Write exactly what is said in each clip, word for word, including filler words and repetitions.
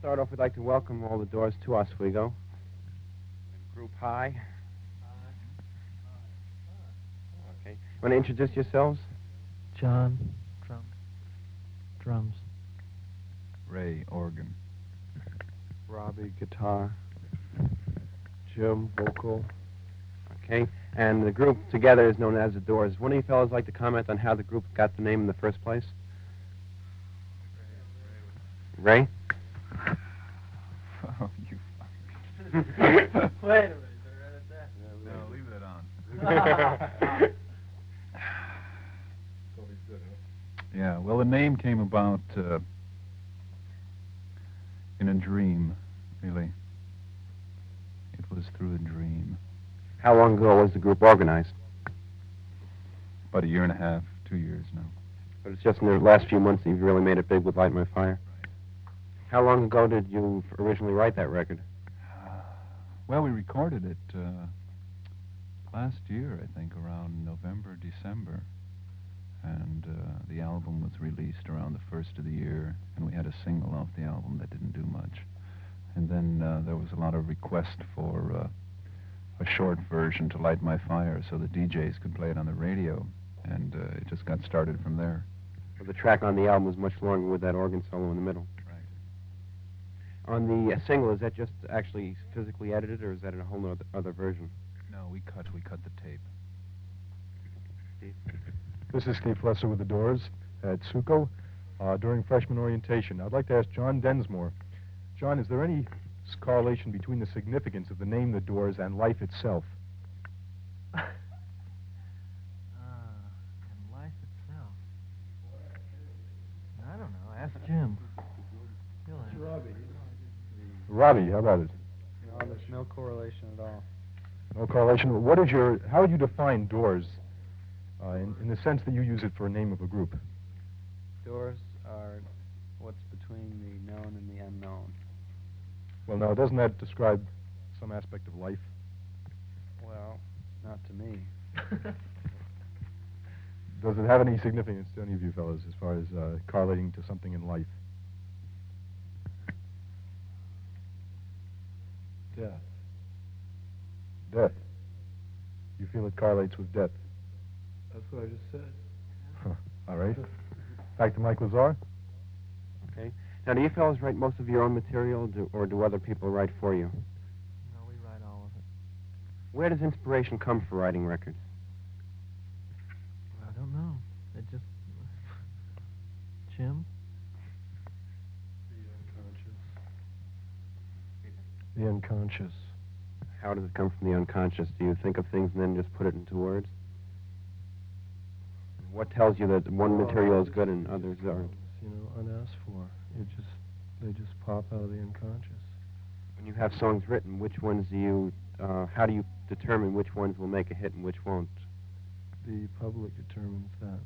start off, we'd like to welcome all the Doors to Oswego. Group High. Okay. Want to introduce yourselves? John, drum, drums. Ray, organ. Robbie, guitar. Jim, vocal. Okay. And the group together is known as the Doors. One of you fellows like to comment on how the group got the name in the first place? Ray? Oh, you Wait a minute, they're right at that. No, leave that on. Yeah, well, the name came about uh, in a dream, really. It was through a dream. How long ago was the group organized? About a year and a half, two years now. But it's just in the last few months that you've really made it big with Light My Fire. How long ago did you originally write that record? Well, we recorded it uh, last year, I think, around November, December. And uh, the album was released around the first of the year, and we had a single off the album that didn't do much. And then uh, there was a lot of request for uh, a short version to Light My Fire so the D Js could play it on the radio, and uh, it just got started from there. Well, the track on the album was much longer with that organ solo in the middle. Right. On the uh, single, is that just actually physically edited, or is that in a whole other, other version? No, we cut, we cut the tape. Steve? This is Steve Flesser with the Doors at Suco uh, during freshman orientation. I'd like to ask John Densmore. John, is there any s- correlation between the significance of the name The Doors and life itself? Ah, and life itself. I don't know. Ask Jim. He'll answer. Robbie. Robbie, how about it? No, there's no correlation at all. No correlation. What is your, how would you define Doors uh, in, in the sense that you use it for a name of a group? Doors are what's between the known and the unknown. Well, now, doesn't that describe some aspect of life? Well, not to me. Does it have any significance to any of you fellows as far as uh, correlating to something in life? Death. Death. You feel it correlates with death? That's what I just said. Huh. All right. Back to Mike Lazar. Okay. Now, do you fellows write most of your own material, do, or do other people write for you? No, we write all of it. Where does inspiration come for writing records? I don't know. It just... Jim? The unconscious. How does it come from the unconscious? Do you think of things and then just put it into words? What tells you that one material is good and others aren't? You know, unasked for. It just, they just pop out of the unconscious. When you have songs written, which ones do you, uh, how do you determine which ones will make a hit and which won't? The public determines that.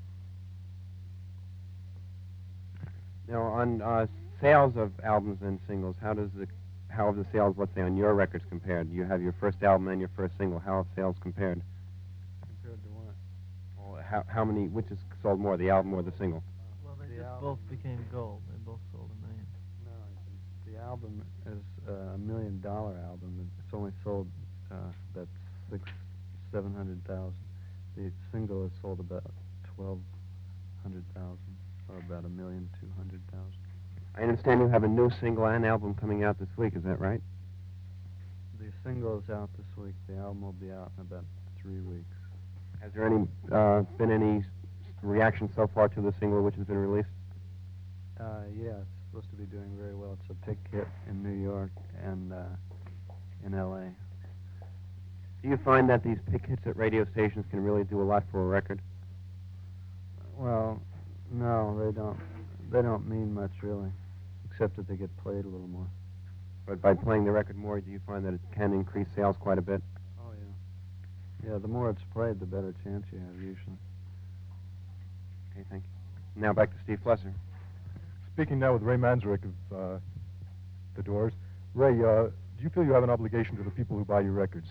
Now, on uh, sales of albums and singles, how does the, how have the sales, let's say, on your records compared? You have your first album and your first single. How have sales compared? Compared to what? Well, how, how many, which is sold more, the album or the single? Well, they The just album. both became gold. They both sold a million. No, the album is uh, a million dollar album. and It's only sold uh, about six, seven hundred thousand. The single has sold about twelve hundred thousand, or about a million two hundred thousand. I understand you have a new single and album coming out this week, is that right? The single is out this week. The album will be out in about three weeks. Has there any uh, been any reaction so far to the single which has been released? Uh, yeah, it's supposed to be doing very well. It's a pick hit in New York and uh, in L A. Do you find that these pick hits at radio stations can really do a lot for a record? Well, no, they don't. They don't mean much really, except that they get played a little more. But by playing the record more, do you find that it can increase sales quite a bit? Oh yeah. Yeah, the more it's played, the better chance you have usually. Okay, thank you. Now back to Steve Flesser. Speaking now with Ray Manzarek of uh, The Doors. Ray, uh, do you feel you have an obligation to the people who buy your records?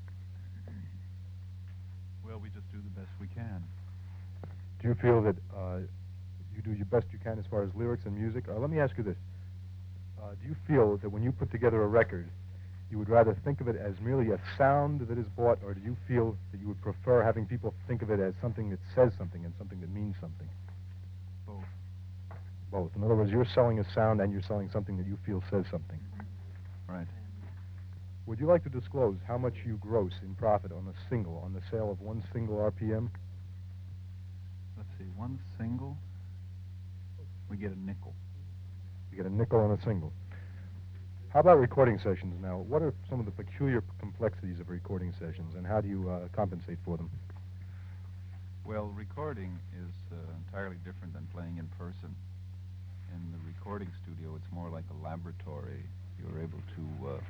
Well, we just do the best we can. Do you feel that uh, you do your best you can as far as lyrics and music? Uh, let me ask you this. Uh, do you feel that when you put together a record, you would rather think of it as merely a sound that is bought, or do you feel that you would prefer having people think of it as something that says something and something that means something? Both. Both. In other words, you're selling a sound and you're selling something that you feel says something. Right. Would you like to disclose how much you gross in profit on a single, on the sale of one single R P M? Let's see, one single, we get a nickel. You get a nickel on a single. How about recording sessions now? What are some of the peculiar complexities of recording sessions, and how do you uh, compensate for them? Well, recording is uh, entirely different than playing in person. In the recording studio, it's more like a laboratory. You're able to uh,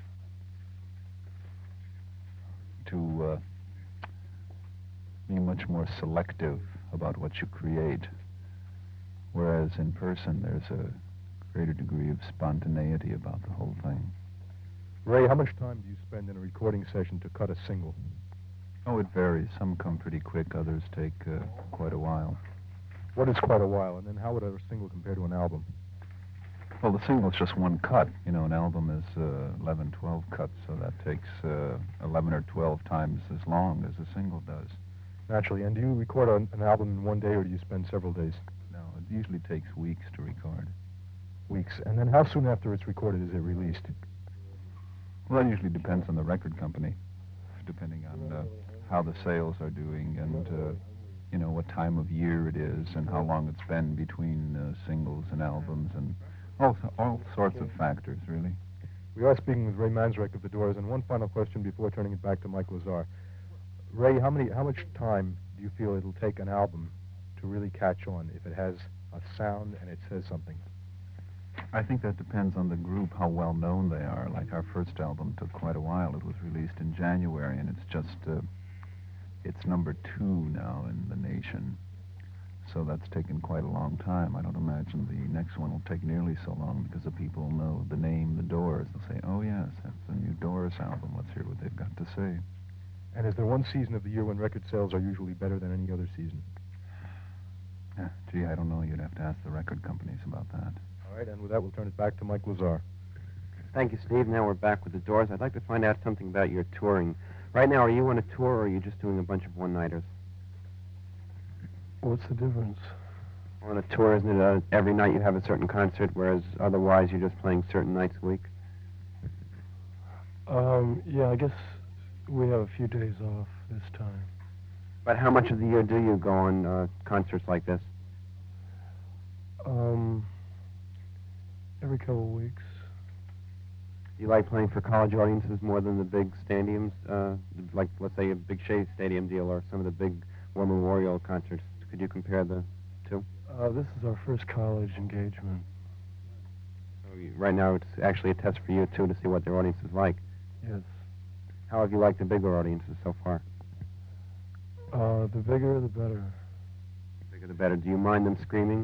to uh, be much more selective about what you create, whereas in person, there's a greater degree of spontaneity about the whole thing. Ray, how much time do you spend in a recording session to cut a single? Oh, it varies. Some come pretty quick, others take uh, quite a while. What is quite a while, and then how would a single compare to an album? Well, the single is just one cut. You know, an album is uh, eleven, twelve cuts, so that takes uh, eleven or twelve times as long as a single does. Naturally. And do you record an, an album in one day, or do you spend several days? No, it usually takes weeks to record. Weeks. And then how soon after it's recorded is it released? Well, that usually depends on the record company, depending on uh, how the sales are doing and, uh, you know, what time of year it is and how long it's been between uh, singles and albums and all, all sorts of factors, really. We are speaking with Ray Manzarek of The Doors, and one final question before turning it back to Mike Lazar. Ray, how many, how much time do you feel it'll take an album to really catch on if it has a sound and it says something? I think that depends on the group, how well known they are. Like our first album took quite a while. It was released in January, and it's just, uh, it's number two now in the nation. So that's taken quite a long time. I don't imagine the next one will take nearly so long because the people know the name, The Doors. They'll say, oh, yes, that's the new Doors album. Let's hear what they've got to say. And is there one season of the year when record sales are usually better than any other season? Yeah, gee, I don't know. You'd have to ask the record companies about that. All right, and with that, we'll turn it back to Mike Lazar. Thank you, Steve. Now we're back with the Doors. I'd like to find out something about your touring. Right now, are you on a tour, or are you just doing a bunch of one-nighters? What's the difference? On a tour, isn't it uh, every night you have a certain concert, whereas otherwise you're just playing certain nights a week? Um, yeah, I guess we have a few days off this time. But how much of the year do you go on uh, concerts like this? Um, every couple of weeks. Do you like playing for college audiences more than the big stadiums, uh, like, let's say, a Big Shea Stadium deal or some of the big War Memorial concerts? Could you compare the two? Uh, this is our first college engagement. So you, right now, it's actually a test for you, too, to see what their audience is like. Yes. How have you liked the bigger audiences so far? Uh, the bigger, the better. The bigger, the better. Do you mind them screaming?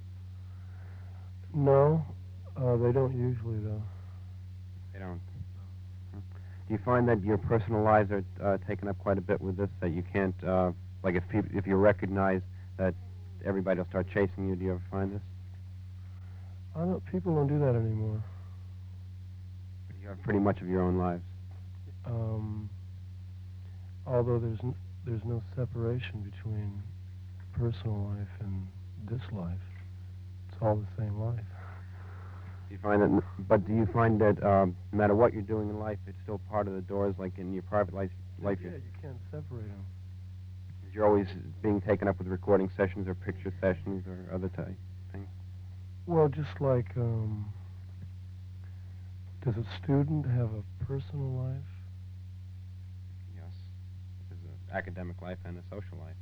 No, uh, they don't usually, though. They don't. Hmm. Do you find that your personal lives are uh, taken up quite a bit with this, that you can't, uh, like if peop if you recognize that everybody will start chasing you, do you ever find this? I don't, people don't do that anymore. You have pretty much of your own lives. Um, although there's n there's no separation between personal life and this life. It's all the same life. Do you find that, but do you find that um, no matter what you're doing in life, it's still part of the Doors, like in your private life? life Yeah, you can't separate them. You're always being taken up with recording sessions or picture sessions or other type things? Well, just like, um, does a student have a personal life? Yes. There's an academic life and a social life.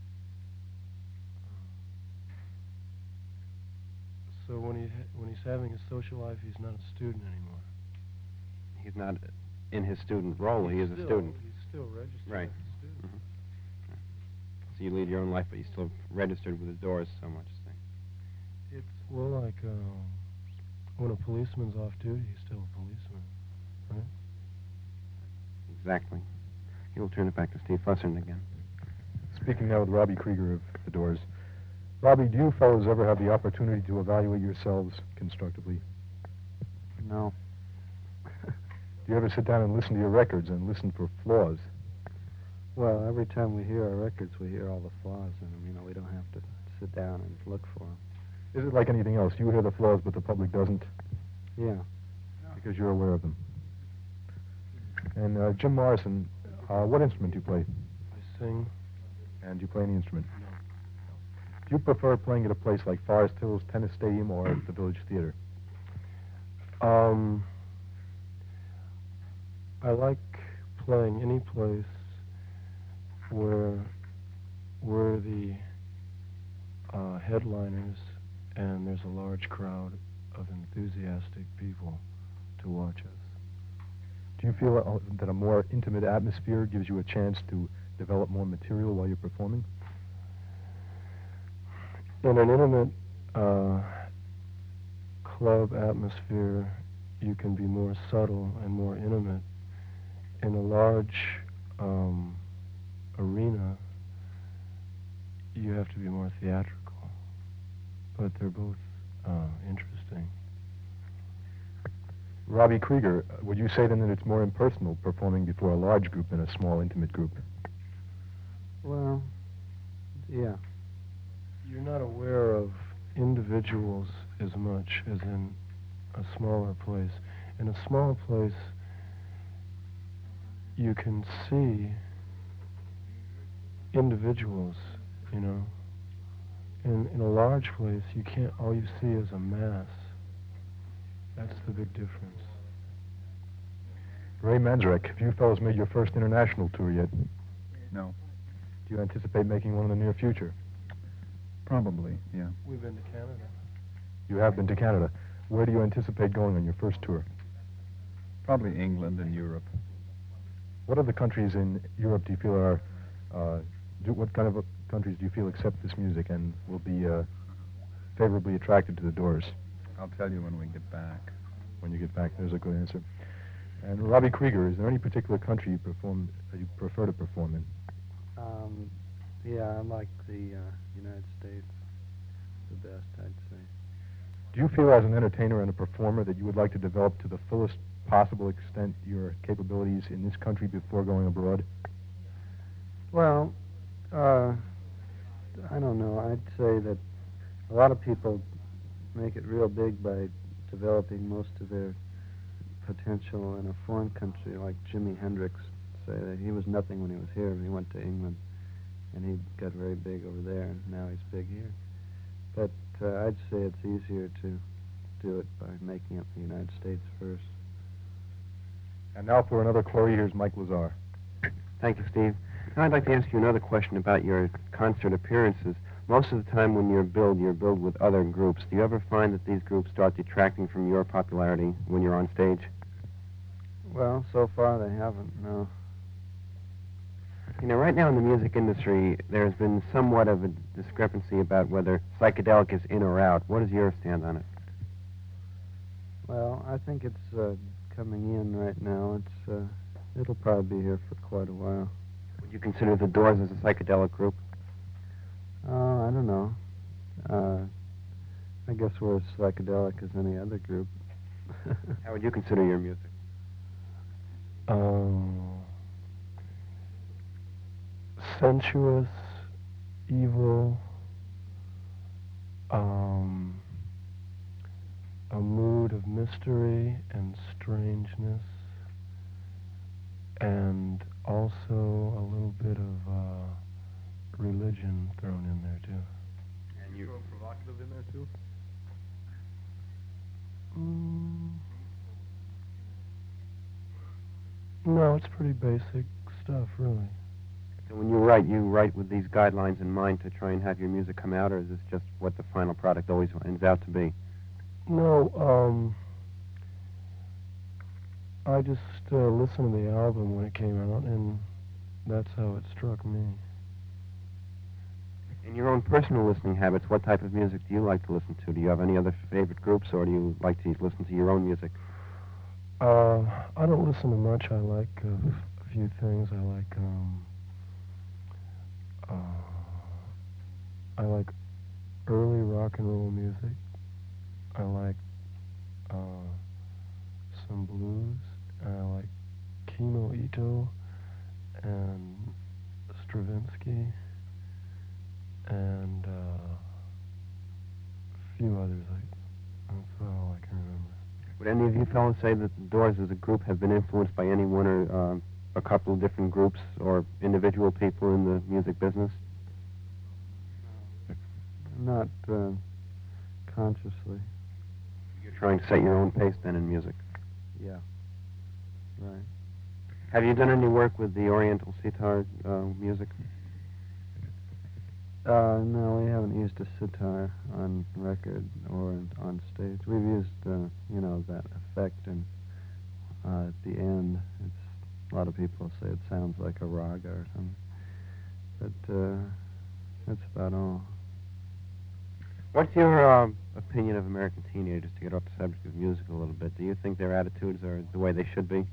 So when he ha when he's having a social life, he's not a student anymore. He's not in his student role. He is still, a student. He's still registered Right. as a student. Mm-hmm. So you lead your own life, but you're still registered with the Doors so much. Thing. It's well like um, when a policeman's off duty, he's still a policeman, right? Exactly. You'll turn it back to Steve Fussern again. Speaking now with Robbie Krieger of The Doors. Robbie, do you fellows ever have the opportunity to evaluate yourselves constructively? No. Do you ever sit down and listen to your records and listen for flaws? Well, every time we hear our records, we hear all the flaws in them. You know, we don't have to sit down and look for them. Is it like anything else? You hear the flaws, but the public doesn't, Yeah. because you're aware of them. And uh, Jim Morrison, uh, what instrument do you play? I sing. And do you play any instrument? No. Do you prefer playing at a place like Forest Hills Tennis Stadium or at the Village Theater? Um, I like playing any place where we're the uh, headliners and there's a large crowd of enthusiastic people to watch us. Do you feel uh, that a more intimate atmosphere gives you a chance to develop more material while you're performing? In an intimate uh, club atmosphere, you can be more subtle and more intimate. In a large um, arena, you have to be more theatrical. But they're both uh, interesting. Robbie Krieger, uh, would you say then that it's more impersonal performing before a large group than a small, intimate group? Well, yeah. You're not aware of individuals as much as in a smaller place. In a small place, you can see individuals, you know. In, in a large place, you can't, all you see is a mass. That's the big difference. Ray Manzarek, have you fellows made your first international tour yet? No, Do you anticipate making one in the near future? probably, yeah. We've been to Canada. You have been to Canada. Where do you anticipate going on your first tour? Probably England and Europe. What other countries in Europe do you feel are, uh, do, what kind of uh, countries do you feel accept this music and will be uh, favorably attracted to the Doors? I'll tell you when we get back. When you get back, there's a good answer. And Robbie Krieger, is there any particular country you perform, uh, you prefer to perform in? Um, yeah, I like the uh, United States the best, I'd say. Do you feel as an entertainer and a performer that you would like to develop to the fullest possible extent your capabilities in this country before going abroad? Well, uh, I don't know. I'd say that a lot of people make it real big by developing most of their potential in a foreign country, like Jimi Hendrix. Say that he was nothing when he was here. He went to England, and he got very big over there, and now he's big here. But uh, I'd say it's easier to do it by making it the United States first. And now for another query, here's Mike Lazar. Thank you, Steve. Now I'd like to ask you another question about your concert appearances. Most of the time when you're billed, you're billed with other groups. Do you ever find that these groups start detracting from your popularity when you're on stage? Well, so far they haven't, no. You know, right now in the music industry, there's been somewhat of a discrepancy about whether psychedelic is in or out. What is your stand on it? Well, I think it's uh, coming in right now. It's uh, it'll probably be here for quite a while. Would you consider the Doors as a psychedelic group? Uh, I don't know. Uh, I guess we're as psychedelic as any other group. How would you consider your music? Um, sensuous, evil, um, a mood of mystery and strangeness, and also a little bit of uh, religion thrown in there too. And you throw provocative in there too? Mm. No, it's pretty basic stuff, really. So when you write, you write with these guidelines in mind to try and have your music come out, or is this just what the final product always ends out to be? No, um, I just uh, listened to the album when it came out, and that's how it struck me. In your own personal listening habits, what type of music do you like to listen to? Do you have any other favorite groups, or do you like to listen to your own music? Uh, I don't listen to much. I like uh, a few things. I like, um, uh, I like early rock and roll music. I like uh, still, and Stravinsky, and uh, a few others. I, that's about all I can remember. Would any of you fellows say that the Doors as a group have been influenced by any one or uh, a couple of different groups or individual people in the music business? Not uh, consciously. You're trying to set your own pace then in music. Yeah. Right. Have you done any work with the Oriental sitar uh, music? Uh, no, we haven't used a sitar on record or in, on stage. We've used, uh, you know, that effect, and uh, at the end, it's a lot of people say it sounds like a raga or something. But uh, that's about all. What's your um, opinion of American teenagers, to get off the subject of music a little bit? Do you think their attitudes are the way they should be?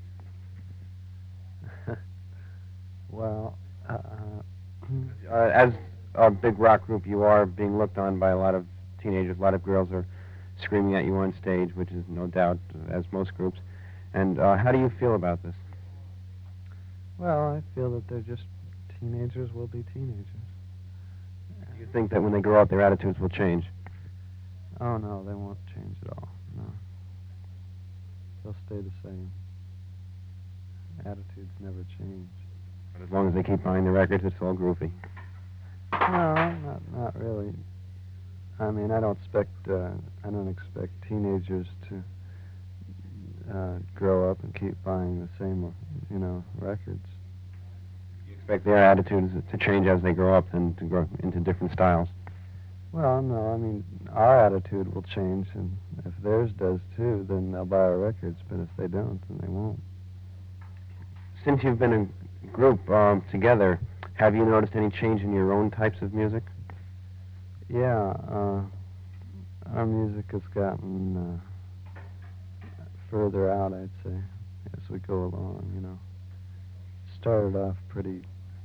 Well, uh, Uh, as a big rock group, you are being looked on by a lot of teenagers. A lot of girls are screaming at you on stage, which is no doubt, uh, as most groups. And uh, how do you feel about this? well, I feel that they're just teenagers will be teenagers. Do you think that when they grow up, their attitudes will change? Oh, no, they won't change at all. No. They'll stay the same. Attitudes never change. But as long as they keep buying the records, it's all groovy. No, not not really. I mean, I don't expect uh, I don't expect teenagers to uh, grow up and keep buying the same, you know, records. You expect their attitudes to change as they grow up and to grow into different styles. Well, no, I mean, our attitude will change, and if theirs does too, then they'll buy our records. But if they don't, then they won't. Since you've been a group um, together, have you noticed any change in your own types of music? Yeah, uh, our music has gotten uh, further out, I'd say, as we go along, you know. Started off pretty,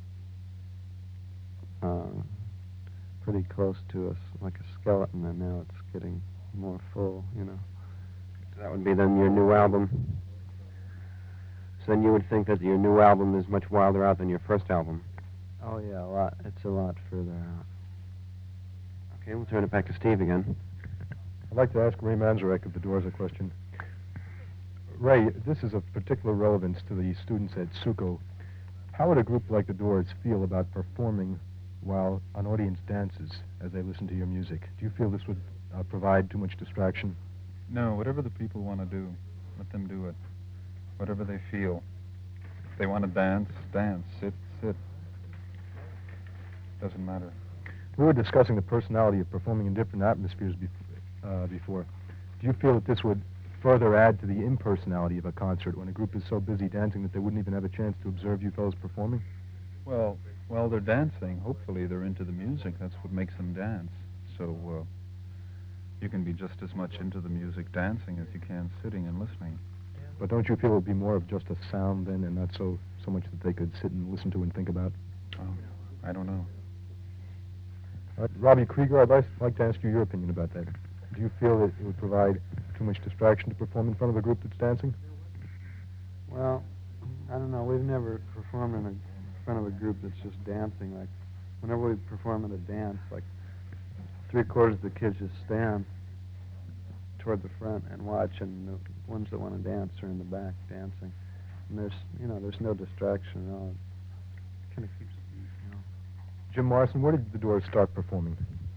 uh, pretty close to us, like a skeleton, and now it's getting more full, you know. So that would be then your new album. So then you would think that your new album is much wilder out than your first album. Oh, yeah, a lot. It's a lot further out. Okay, we'll turn it back to Steve again. I'd like to ask Ray Manzarek of the Doors a question. Ray, this is of particular relevance to the students at SUCO. How would a group like the Doors feel about performing while an audience dances as they listen to your music? Do you feel this would uh, provide too much distraction? No, whatever the people want to do, let them do it. Whatever they feel. If they want to dance, dance. Sit, sit. Doesn't matter. We were discussing the personality of performing in different atmospheres bef- uh, before. Do you feel that this would further add to the impersonality of a concert when a group is so busy dancing that they wouldn't even have a chance to observe you fellows performing? Well, while they're dancing, hopefully they're into the music. That's what makes them dance. So uh, you can be just as much into the music dancing as you can sitting and listening. But don't you feel it would be more of just a sound then, and not so so much that they could sit and listen to and think about? Oh, I don't know. Uh, Robbie Krieger, I'd like, like to ask you your opinion about that. Do you feel that it would provide too much distraction to perform in front of a group that's dancing? Well, I don't know. We've never performed in, a, in front of a group that's just dancing. Like, whenever we perform at a dance, like, three quarters of the kids just stand toward the front and watch, and the ones that want to dance are in the back dancing. And there's, you know, there's no distraction at all. It kind of keeps, you know. Jim Morrison, where did the Doors start performing?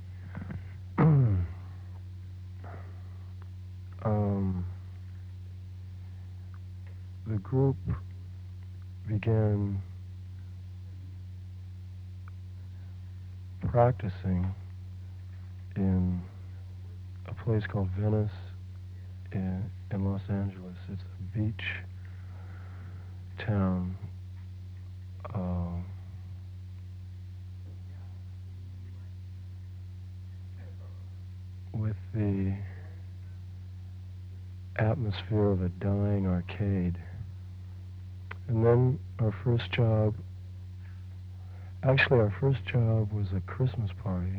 um, the group began practicing in a place called Venice in, in Los Angeles. It's a beach town. Uh, with the atmosphere of a dying arcade. And then our first job, actually our first job was a Christmas party.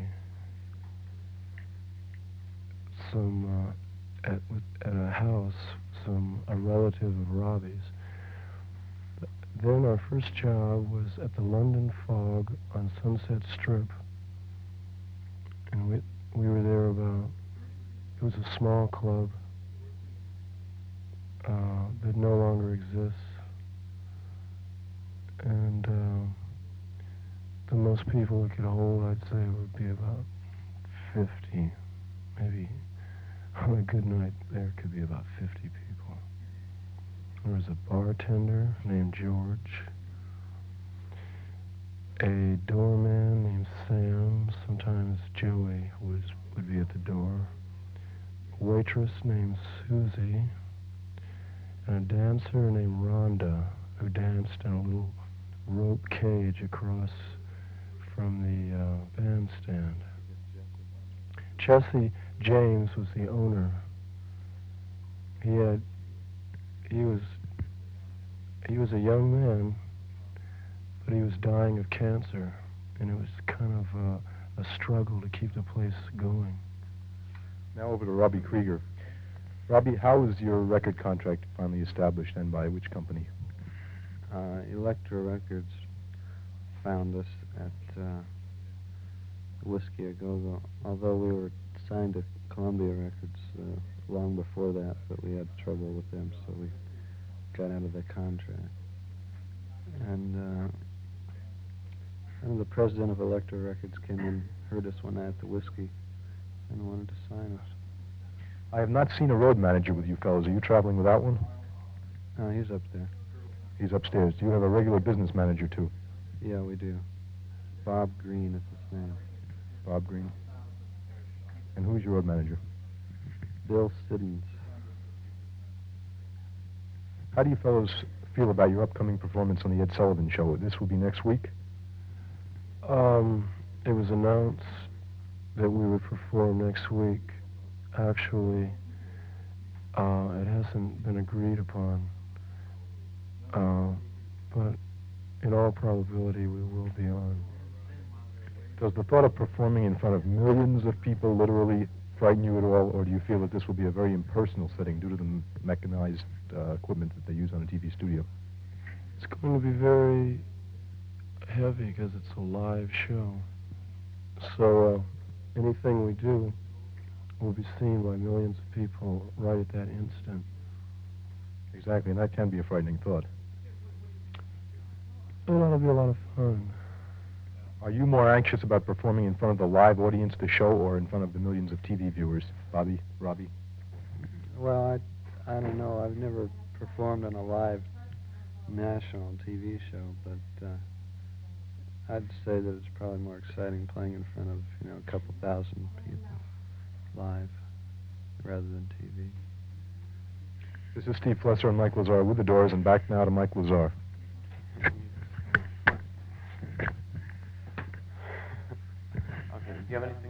Some, uh, at, at a house, some, a relative of Robbie's. then our first job was at the London Fog on Sunset Strip. And we, we were there about, it was a small club uh, that no longer exists. And uh, the most people it could hold, I'd say, would be about fifty. Maybe on a good night there could be about fifty people. There was a bartender named George, a doorman named Sam, sometimes Joey was, would be at the door, a waitress named Susie, and a dancer named Rhonda, who danced in a little rope cage across from the uh, bandstand. Jesse James was the owner. He had, he was, he was a young man, but he was dying of cancer, and it was kind of a, a struggle to keep the place going. Now over to Robbie Krieger. Robbie, how was your record contract finally established, and by which company? Uh, Elektra Records found us at uh, Whiskey A Go Go, although we were signed to Columbia Records uh, long before that, but we had trouble with them, so we got out of the contract. And uh, and the president of Elektra Records came in, heard us one night at the Whiskey, and wanted to sign us. I have not seen a road manager with you fellows. Are you traveling without one? Uh, he's up there. He's upstairs. Do you have a regular business manager, too? Yeah, we do. Bob Green is his name. Bob Green. And who's your road manager? Bill Siddons. How do you fellows feel about your upcoming performance on the Ed Sullivan Show? This will be next week? Um, it was announced that we would perform next week. Actually, uh, it hasn't been agreed upon, uh, but in all probability we will be on. Does the thought of performing in front of millions of people literally frighten you at all, or do you feel that this will be a very impersonal setting due to the m- mechanized uh, equipment that they use on a T V studio? It's going to be very heavy because it's a live show. So uh, anything we do will be seen by millions of people right at that instant. Exactly, and that can be a frightening thought. And that'll be a lot of fun. Are you more anxious about performing in front of the live audience of the show or in front of the millions of T V viewers? Bobby, Robbie? Well, I, I don't know. I've never performed on a live national T V show, but uh, I'd say that it's probably more exciting playing in front of, you know, a couple thousand people live rather than T V. This is Steve Flesser and Mike Lazar with the Doors, and back now to Mike Lazar. Okay, do you have anything?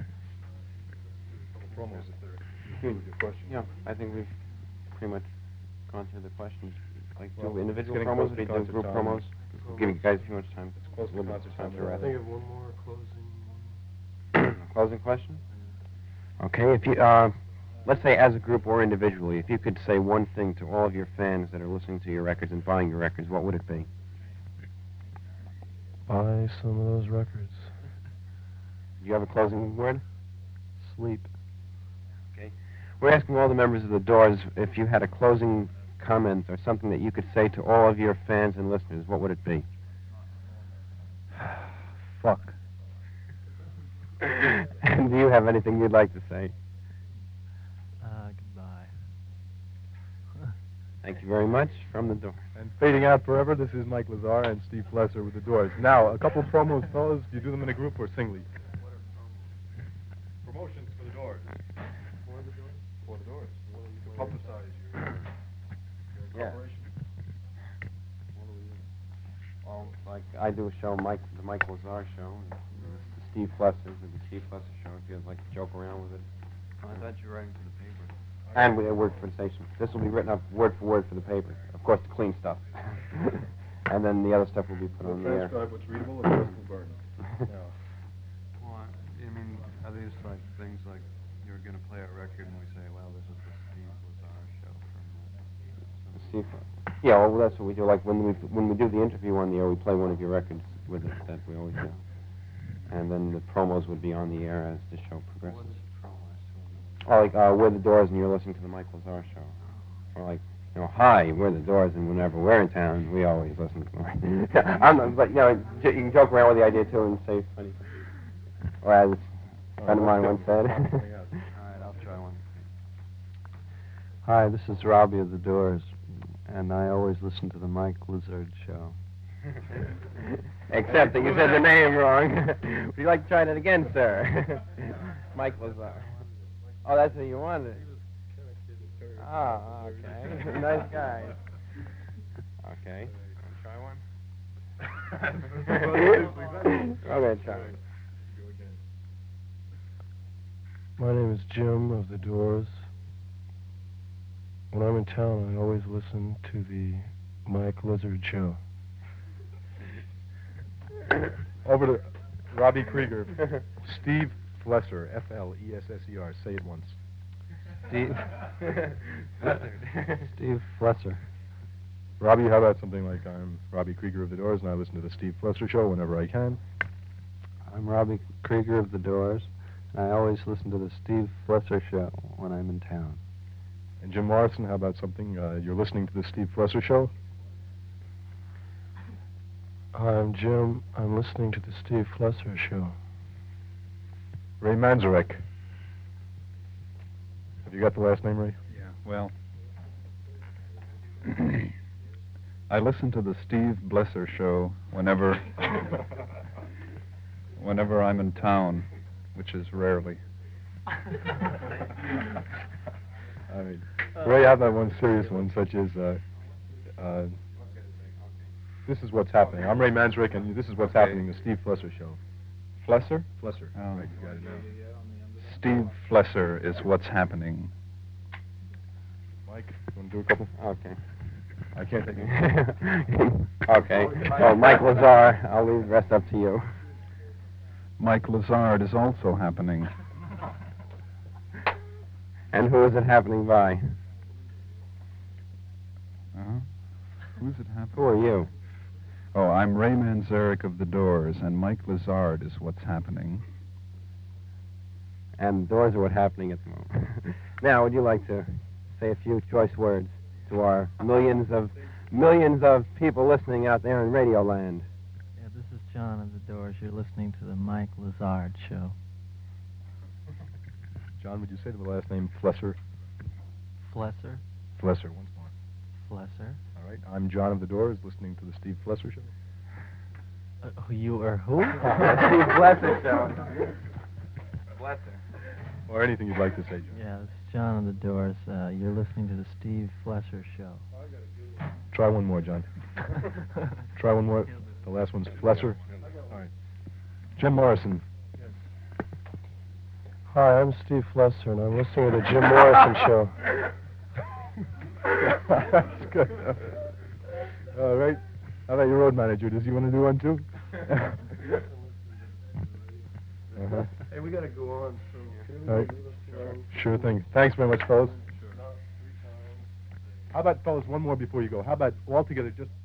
Promos, if they're with your question. Yeah, I think we've pretty much gone through the questions. Like, do Well, individual it's getting close promos, to or do concert group time. promos? Give you guys too much time. It's close to Little bit concert time time. to I wrap Think it. of one more closing. Closing question? Okay, if you, uh, let's say as a group or individually, if you could say one thing to all of your fans that are listening to your records and buying your records, what would it be? Buy some of those records. Do you have a closing word? Sleep. We're asking all the members of the Doors if you had a closing comment or something that you could say to all of your fans and listeners, what would it be? Fuck. And do you have anything you'd like to say? Uh, goodbye. Thank you very much. From the Doors. And fading out forever, this is Mike Lazar and Steve Flesser with the Doors. Now, a couple of promos, fellas. Do you do them in a group or singly? Promotions for the Doors. For the Doors? For the Doors. Well, you can publicize your, your Yeah. corporation. Well, like I do a show, Mike, the Mike Lazar show, and the Steve Flesser's and the Steve Flesser show. If you'd like to joke around with it. I thought you were writing for the paper. And we work for the station. This will be written up word for word for the paper. Of course, the clean stuff. And then the other stuff will be put on the air. Transcribe what's readable and the rest will burn. Yeah. Well, I, I mean, are these like things like you're going to play a record and we say, well, this is the Steve Lazar show from... Uh, The Steve. Yeah, well, that's what we do. Like when we when we do the interview on the air, we play one of your records with it. That we always do. And then the promos would be on the air as the show progresses. Oh, like uh, we're the Doors, and you're listening to the Mike Lazar show. Or like, you know, hi, we're the Doors, and whenever we're in town, we always listen to them. I'm not, but you know, j- you can joke around with the idea too and say funny things. Or as a friend of mine once said. All right, I'll try one. Hi, this is Robbie of the Doors, and I always listen to the Mike Lizard show. Except that you said the name wrong. Would you like to try that again, sir? Mike Lazar. Oh, that's what you wanted. Ah, okay. Nice guy. Okay. Want to try one? Okay, try one. My name is Jim of the Doors. When I'm in town, I always listen to the Mike Lizard show. Over to Robbie Krieger. Steve Flesser, F L E S S E R. Say it once. Steve. Steve Flesser. Robbie, how about something like I'm Robbie Krieger of the Doors, and I listen to the Steve Flesser show whenever I can. I'm Robbie Krieger of the Doors, and I always listen to the Steve Flesser show when I'm in town. And Jim Morrison, how about something? Uh, you're listening to the Steve Flesser show? Hi, I'm Jim. I'm listening to the Steve Flesser show. Ray Manzarek. Have you got the last name, Ray? Yeah, well, I listen to the Steve Blesser show whenever, whenever I'm in town, which is rarely. I mean, Ray, how about one serious one, such as, uh, uh, this is what's happening. I'm Ray Manzarek, and this is what's Okay. happening, the Steve Flesser show. Flesser? Flesser. Oh. Right, you got it now. Steve Flesser is what's happening. Mike, you want to do a couple? Okay. I can't take it. Okay. Well, Mike Lazar, I'll leave the rest up to you. Mike Lazard is also happening. And who is it happening by? Uh-huh. Who's it happening? Who are you? Oh, I'm Ray Manzarek of the Doors, and Mike Lazard is what's happening. And the Doors are what's happening at the moment. Now, would you like to say a few choice words to our millions of millions of people listening out there in Radio Land? Yeah, this is John of the Doors. You're listening to the Mike Lazard show. John, would you say to the last name Flesser? Flesser? Flesser, once more. Flesser? All right. I'm John of the Doors, listening to the Steve Flesser show. Uh, who you are who? Steve Blesser show. Blesser. Or anything you'd like to say, John. Yeah, this is John of the Doors. Uh, you're listening to the Steve Flesser show. Try one more, John. Try one more. The last one's Flesser. All right. Jim Morrison. Hi, I'm Steve Flesser, and I'm listening to the Jim Morrison show. That's good. All right. How about your road manager? Does he want to do one too? uh-huh. Hey, we got to go on. So All right. Sure thing. Thanks very much, fellas. How about, fellas, one more before you go? How about all together just...